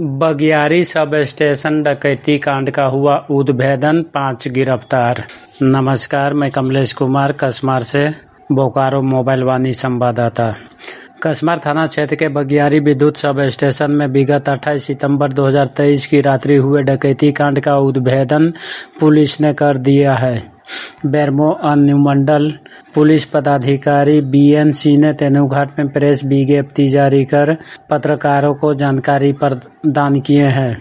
बगियारी sub station डकैती कांड का हुआ उद्भेदन, 5 गिरफ्तार। नमस्कार, मैं कमलेश कुमार, कसमार से बोकारो मोबाइल वाणी संवाददाता। कसमार थाना क्षेत्र के बगियारी विद्युत सब स्टेशन में विगत 28 सितंबर 2023 की रात्रि हुए डकैती कांड का उद्भेदन पुलिस ने कर दिया है। बेरमो अनुमंडल पुलिस पदाधिकारी BN सिंह ने तेनुघाट में प्रेस विज्ञप्ति जारी कर पत्रकारों को जानकारी प्रदान किए हैं।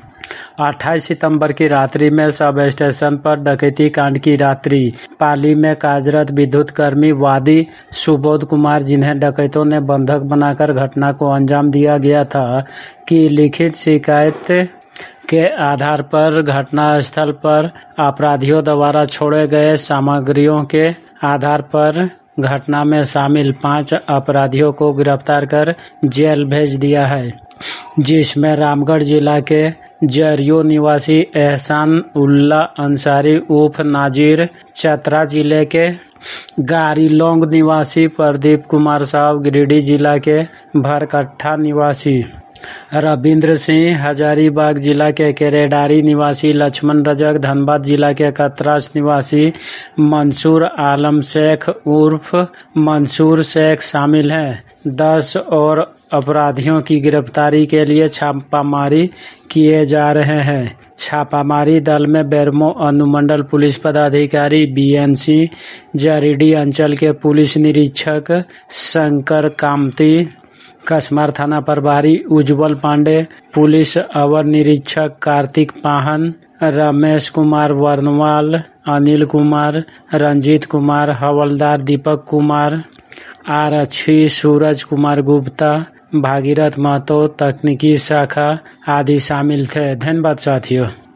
28 सितंबर की रात्रि में सब स्टेशन पर डकैती कांड की रात्रि पाली में कार्यरत विद्युत कर्मी वादी सुबोध कुमार, जिन्हें डकैतों ने बंधक बनाकर घटना को अंजाम दिया गया था, की लिखित शिकायत के आधार पर घटनास्थल पर अपराधियों द्वारा छोड़े गए सामग्रियों के आधार पर घटना में शामिल 5 अपराधियों को गिरफ्तार कर जेल भेज दिया है, जिसमें रामगढ़ जिला के जरियो निवासी एहसान उल्ला अंसारी उर्फ नाजिर, चतरा जिले के गारीलोंग निवासी प्रदीप कुमार साहब, गिरिडीह जिला के भरकट्ठा निवासी रविंद्र सिंह, हजारीबाग जिला के केरेडारी निवासी लक्ष्मण रजक, धनबाद जिला के कतरास निवासी मंसूर आलम शेख उर्फ मंसूर शेख शामिल हैं। 10 और अपराधियों की गिरफ्तारी के लिए छापामारी किए जा रहे हैं। छापामारी दल में बेरमो अनुमंडल पुलिस पदाधिकारी BN सिंह, जरीडीह अंचल के पुलिस निरीक्षक शंकर कामती, कसमार थाना प्रभारी उज्जवल पांडे, पुलिस अवर निरीक्षक कार्तिक पाहन, रमेश कुमार वर्णवाल, अनिल कुमार, रंजीत कुमार, हवलदार दीपक कुमार, आरक्षी सूरज कुमार गुप्ता, भागीरथ महतो, तकनीकी शाखा आदि शामिल थे। धन्यवाद साथियों।